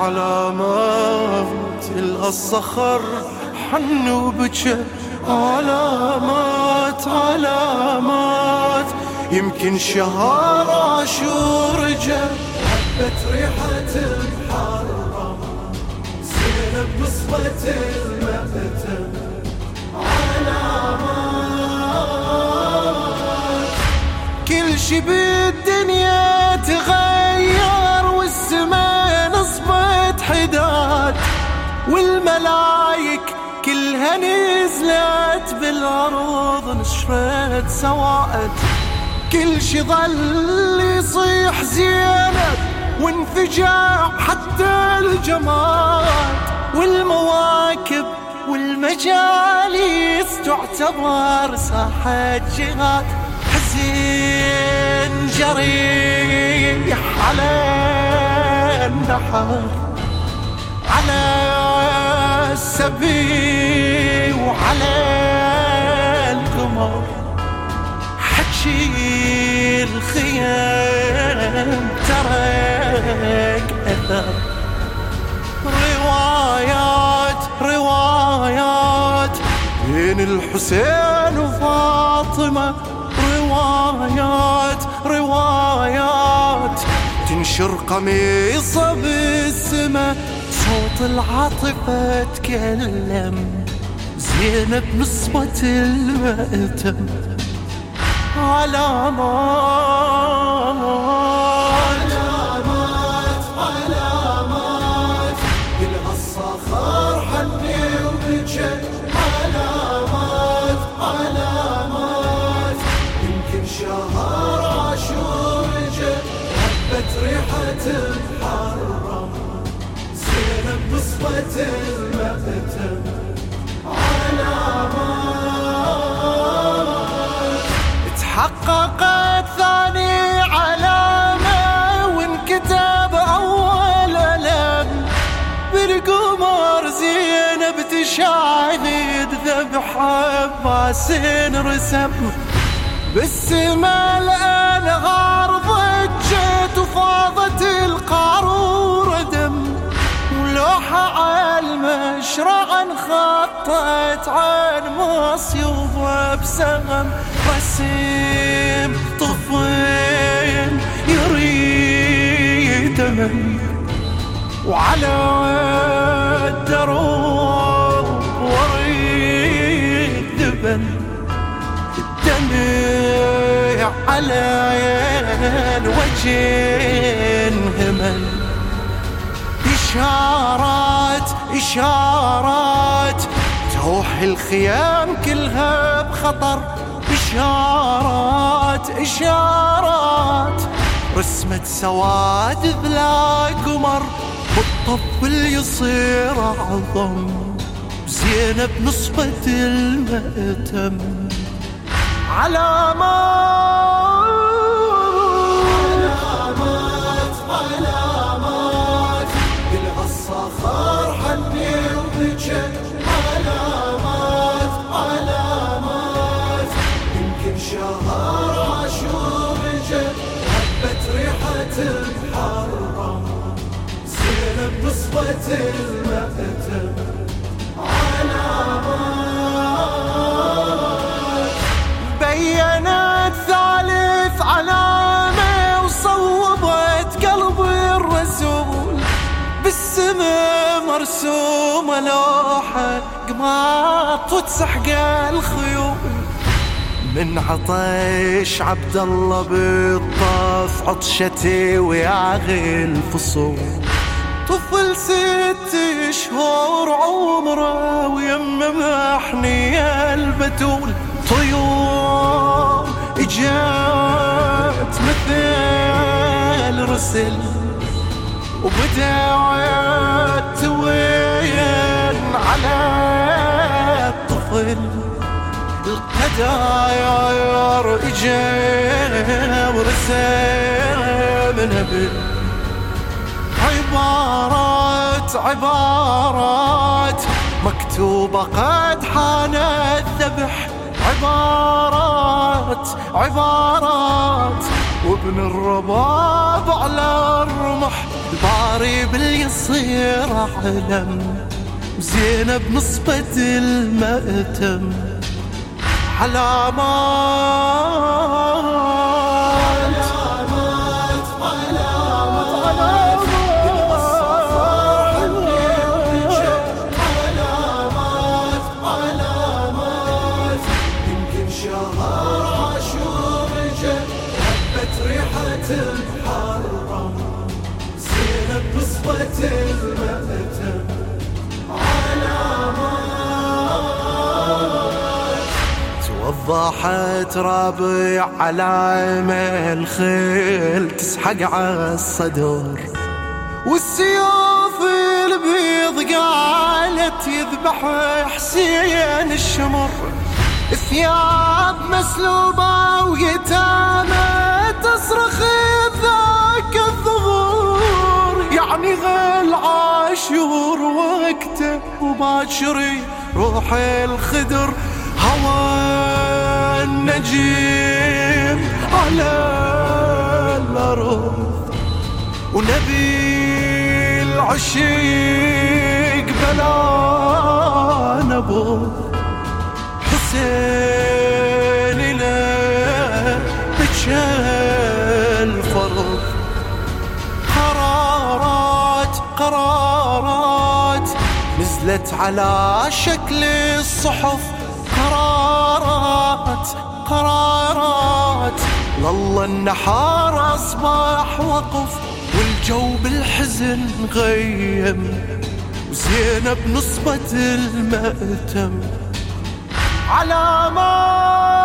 علامات تلقى الصخر حن وبكى، علامات علامات يمكن شهر عاشور جا. حبت ريحة المحرم زينب نصبة المأتم، علامات كل شي بالدنيا تغير والسما نصبت حداد، والملايك كلها نزلت بالأرض نشرت سوائد. كل شي ظل يصيح زينب وانفجع حتى الجماد، والمواكب والمجالس تعتبر ساحة جهاد. حزين جريح على النحر، على السبي وعلى القمر، حكي الخيام ترك أثر. روايات روايات بين الحسين وفاطمة، روايات روايات تنشر قميصة بالسما. صوت العاطفة تكلم زينب نصبة المأتم، علامات علامات علامات يلقى الصخر حني وبكى، علامات علامات يمكن شهر عاشور جا. حبت ريحة المحرم زينب نصبة المأتم، علامات تحققت ثاني علامة وانكتب أول ألم بالقمر. زينب تشاهد ذبح عباس رسم بالسما، الأنهار ضجت وفاضت القارورة دم، ولوحة على المشرع انخطت عن مصيوبة بسهم. رسم طفل يريد من وعلى الدروب وريد دبن، الدمع على الوجه انهمل. إشارات إشارات توحي الخيام كلها بخطر، إشارات إشارات رسمت سواد بلا قمر، والطفل يصير أعظم زينب نصبة المأتم، علامات علامات علامات يلقى الصخر حني وبكى، علامات علامات يمكن شهر عاشور جا. حبت ريحة المحرم زينب نصبة المأتم، علامات بينت ثالث علامة وصوبت قلب الرسول بالسما، مرسومة لوحة قماط وتسحق الخيول. من عطش عبد الله بالطف عطشتي وياغي الفصول، طفل 6 شهور عمره ويم محنية البتول. طيور اجت مثل رسل وبدأت توين على الطفل، القداير اجت ورسم نبل. عبارات عبارات مكتوبة قد حان الذبح، عبارات عبارات وابن الرباب على الرمح، الباري باليصير علم، وزينب نصبة المأتم. علامات علامات علامات علامات علامات علامات. يمكن شهر عاشور جاء هبت ريحة المحرم، زينب نصبة المأتم. وضحت ربيع علامة الخيل تسحق عالصدر، والسيوف البيض قالت يذبح حسين الشمر. ثياب مسلوبة ويتامى تصرخ ذاك الظهور، يعني غل عاشور وقته وباشري روح الخدر. هوى النجيم على الأرض، ونبي العشيق بلا نبض. حسين له بجه الفرض، قرارات نزلت على شكل الصحف. قرارات لله النحار أصبح وقف، والجو بالحزن غيم، وزينب نصبة المأتم. علامات